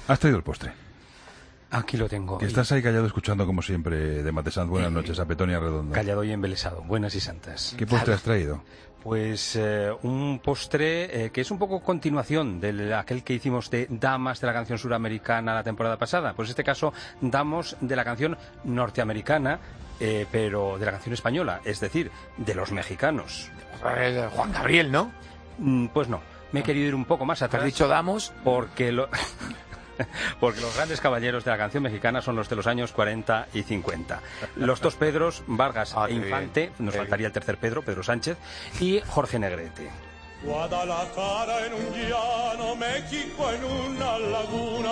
Has traído el postre. Aquí lo tengo. Que estás ahí callado escuchando, como siempre, de Matesant. Buenas noches, a Petonia Redondo. Callado y embelesado. Buenas y santas. ¿Qué postre has traído? Pues un postre que es un poco continuación de aquel que hicimos de damas de la canción suramericana la temporada pasada. Pues en este caso, damos de la canción norteamericana, pero de la canción española, es decir, de los mexicanos. Juan Gabriel, ¿no? Pues no, me he querido ir un poco más atrás. ¿Has dicho damos? Porque los grandes caballeros de la canción mexicana son los de los años 40 y 50. Los dos Pedros, Vargas e Infante, nos faltaría el tercer Pedro, Pedro Sánchez, y Jorge Negrete. Guadalajara en un llano, México en una laguna.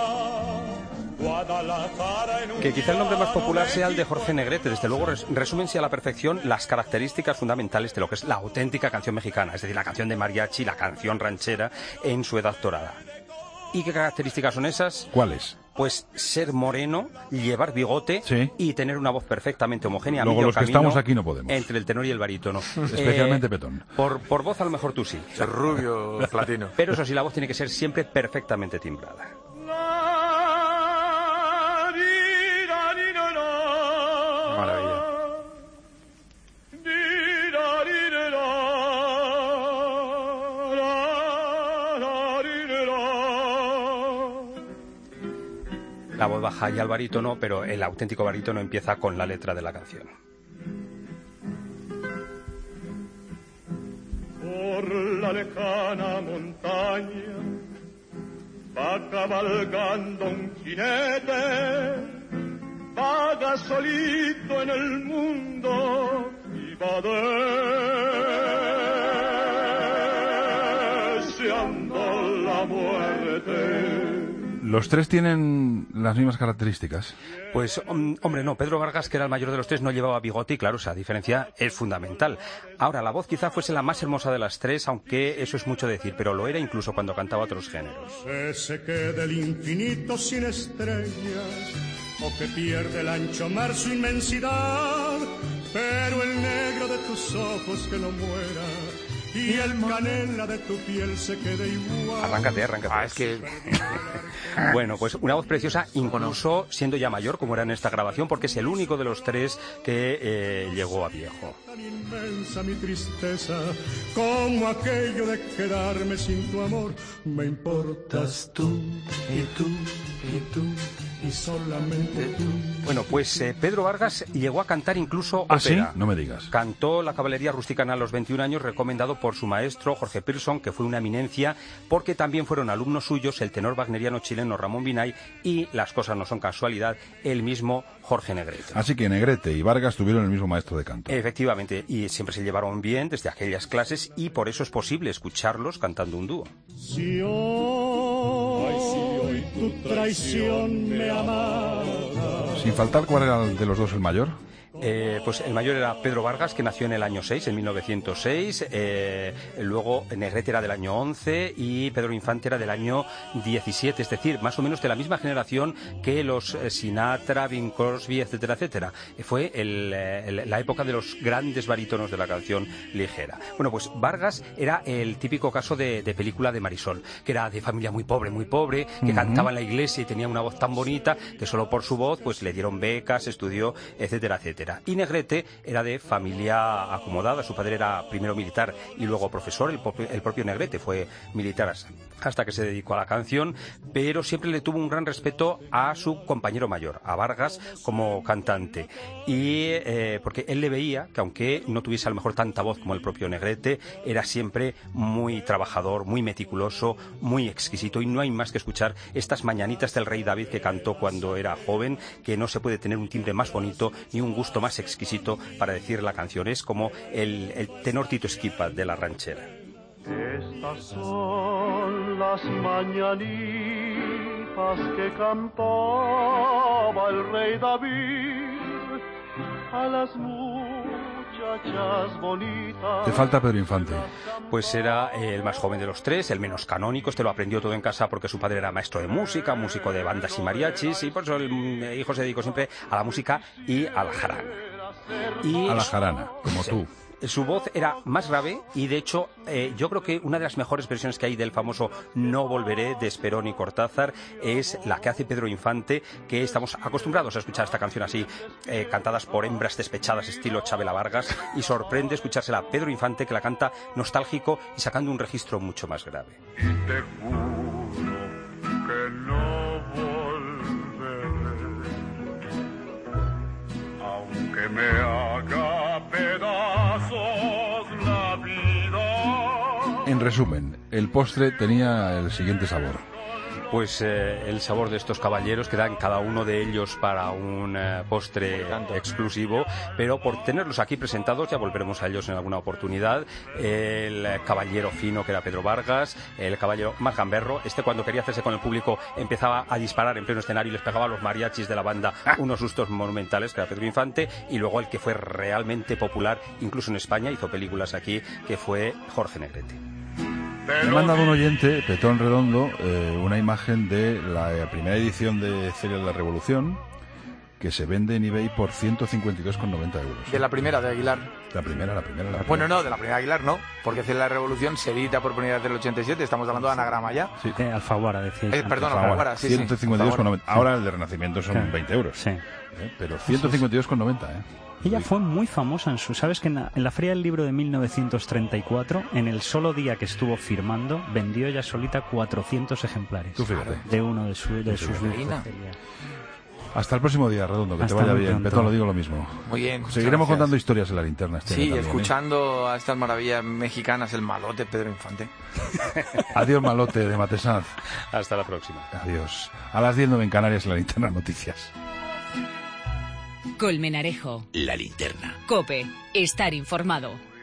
Que quizá el nombre más popular sea el de Jorge Negrete. Desde luego resúmense a la perfección las características fundamentales de lo que es la auténtica canción mexicana, es decir, la canción de mariachi, la canción ranchera en su edad dorada. ¿Y qué características son esas? ¿Cuáles? Pues ser moreno, llevar bigote, sí, y tener una voz perfectamente homogénea. Luego los que estamos aquí no podemos. Entre el tenor y el barítono. Especialmente Petón. Por voz a lo mejor tú sí. Ser rubio, platino. Pero eso sí, la voz tiene que ser siempre perfectamente timbrada. Maravilla. La voz baja y al barítono, pero el auténtico barítono empieza con la letra de la canción. Por la lejana montaña va cabalgando un jinete, vaga solito en el mundo y va deseando la muerte. ¿Los tres tienen las mismas características? Pues, hombre, no. Pedro Vargas, que era el mayor de los tres, no llevaba bigote y, claro, esa diferencia es fundamental. Ahora, la voz quizá fuese la más hermosa de las tres, aunque eso es mucho decir, pero lo era incluso cuando cantaba otros géneros. Ese que del infinito sin estrellas, o que pierde el ancho mar su inmensidad, pero el negro de tus ojos que no muera, y el canela de tu piel se quede igual. Arráncate. Es que... Bueno, pues una voz preciosa, incluso siendo ya mayor, como era en esta grabación, porque es el único de los tres que llegó a viejo. Tan inmensa mi tristeza, como aquello de quedarme sin tu amor. Me importas tú, y tú, y tú, y solamente tú. Bueno, pues Pedro Vargas llegó a cantar incluso ¿Ah, ópera. sí? No me digas. Cantó la caballería rusticana a los 21 años, recomendado por su maestro Jorge Pearson, que fue una eminencia, porque también fueron alumnos suyos el tenor wagneriano chileno Ramón Binay y, las cosas no son casualidad, el mismo Jorge Negrete. Así que Negrete y Vargas tuvieron el mismo maestro de canto. Efectivamente, y siempre se llevaron bien desde aquellas clases, y por eso es posible escucharlos cantando un dúo. Si hoy tu traición me amara. Sin faltar, ¿cuál era de los dos el mayor? Pues el mayor era Pedro Vargas, que nació en el año 6, en 1906. Luego Negrete era del año 11 y Pedro Infante era del año 17. Es decir, más o menos de la misma generación que los Sinatra, Bing Crosby, etcétera, etcétera. Fue la época de los grandes barítonos de la canción ligera. Bueno, pues Vargas era el típico caso de película de Marisol, que era de familia muy pobre, que cantaba en la iglesia y tenía una voz tan bonita que solo por su voz pues le dieron becas, estudió, etcétera, etcétera. Y Negrete era de familia acomodada, su padre era primero militar y luego profesor, el propio Negrete fue militar hasta que se dedicó a la canción, pero siempre le tuvo un gran respeto a su compañero mayor, a Vargas, como cantante. Y porque él le veía que aunque no tuviese a lo mejor tanta voz como el propio Negrete, era siempre muy trabajador, muy meticuloso, muy exquisito, y no hay más que escuchar estas mañanitas del rey David que cantó cuando era joven, que no se puede tener un timbre más bonito ni un gusto más exquisito para decir la canción. Es como el tenor Tito Esquipa de la ranchera. Estas son las mañanitas que cantaba el rey David a las muchachas bonitas. Te falta Pedro Infante. Pues era el más joven de los tres, el menos canónico. Este lo aprendió todo en casa porque su padre era maestro de música, músico de bandas y mariachis, y por eso el hijo se dedicó siempre a la música y a la jarana. A la jarana, como tú. su voz era más grave y de hecho yo creo que una de las mejores versiones que hay del famoso No volveré de Esperón y Cortázar es la que hace Pedro Infante, que estamos acostumbrados a escuchar esta canción así, cantadas por hembras despechadas estilo Chabela Vargas, y sorprende escuchársela a Pedro Infante, que la canta nostálgico y sacando un registro mucho más grave. Y te juro que no volveré, aunque me haga pedazos la vida. En resumen, el postre tenía el siguiente sabor. Pues el sabor de estos caballeros, que dan cada uno de ellos para un postre exclusivo, pero por tenerlos aquí presentados ya volveremos a ellos en alguna oportunidad. El caballero fino, que era Pedro Vargas, el caballero más gamberro, cuando quería hacerse con el público empezaba a disparar en pleno escenario y les pegaba a los mariachis de la banda unos sustos monumentales, que era Pedro Infante, y luego el que fue realmente popular, incluso en España, hizo películas aquí, que fue Jorge Negrete. Me ha mandado un oyente, Petón Redondo, una imagen de la primera edición de Celia de la Revolución, que se vende en eBay por 152,90 euros. De la primera, de Aguilar. La primera. Bueno, no, de la primera Aguilar no, porque Celia de la Revolución se edita por primera vez del 87, estamos hablando de anagrama ya. Sí. Alfaguara, decía. Perdón, Alfaguara, sí. 152,90. Ahora el de Renacimiento son 20 euros. Sí. Pero 152,90, Ella fue muy famosa ¿sabes que en la Feria del Libro de 1934, en el solo día que estuvo firmando, vendió ella solita 400 ejemplares. Tú fíjate. De uno de sus Reina. libros. Hasta el próximo día, Redondo, que Hasta te vaya muy bien. pronto. Petón, lo digo lo mismo. Muy bien. Seguiremos gracias. contando historias en la linterna. Sí, año también, escuchando a estas maravillas mexicanas, el malote Pedro Infante. Adiós, malote de Matesanz. Hasta la próxima. Adiós. A las 10:09 en Canarias, en la linterna noticias. Colmenarejo. La linterna. COPE. Estar informado.